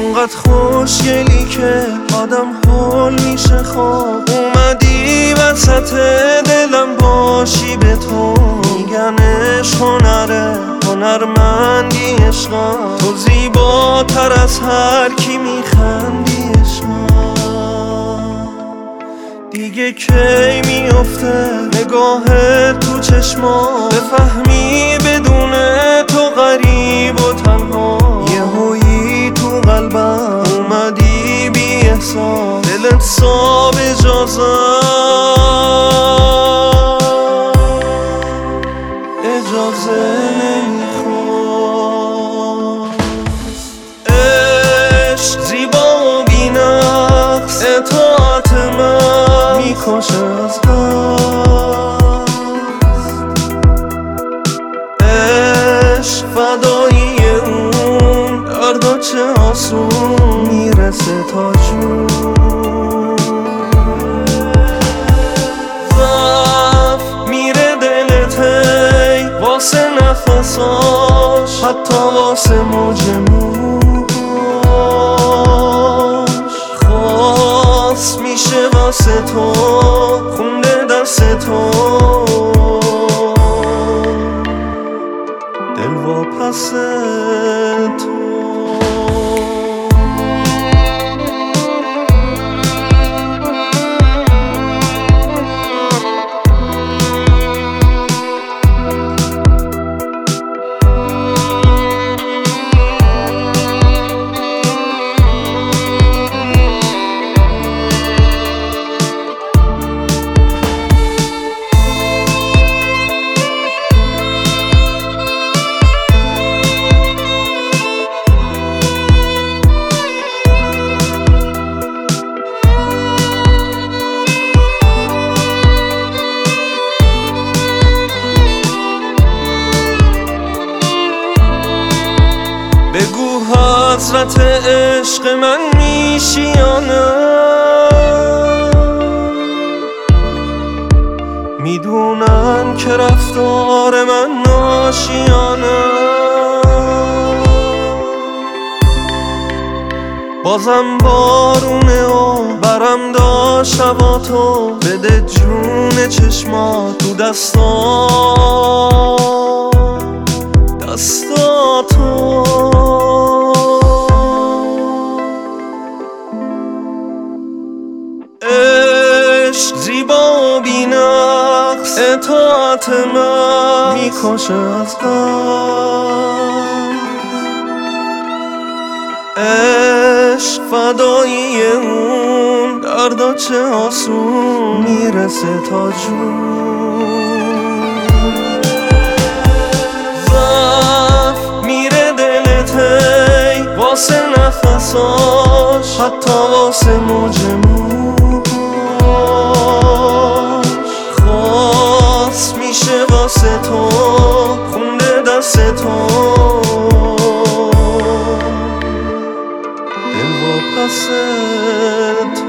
اونقدر خوشگلی که آدم حال میشه خواب. اومدی وسط دلم باشی به تو، میگن عشق هنره، هنرمندی عشقا، تو زیباتر از هر کی میخندی عشقا. دیگه کی میفته نگاه تو چشما، بفهمی بدون تو غریب و تنها. یهویی تو قلبم اومدی بی احساس، دلت صاحب اجازه نمیخواد. عشق زیبا و بی نقص، اطاعت من میکشه از دست. عشق فدایی اون دردا چه آسون میرسه تا جون. ضعف میره دلت هی واسه نفساش، حتی واسه موج موهاش. خاص میشه واسه تو خونده دست تو، دل واپس تو. بگو حضرت عشق من میشی یا نه، میدونن که رفتار من ناشیانه. بازم بارونه و برم داشت شباتو، بده جون چشما تو دستاتو. عشق زیبا و بی نقص، اطاعت من میکشه از غم. عشق فدایی اون دردا چه آسون میرسه تا جون. ضعف میره دلت هی واسه نفساش، حتی واسه موج موهاش. خاص میشه واسه تو خونده دست تو، دل واپس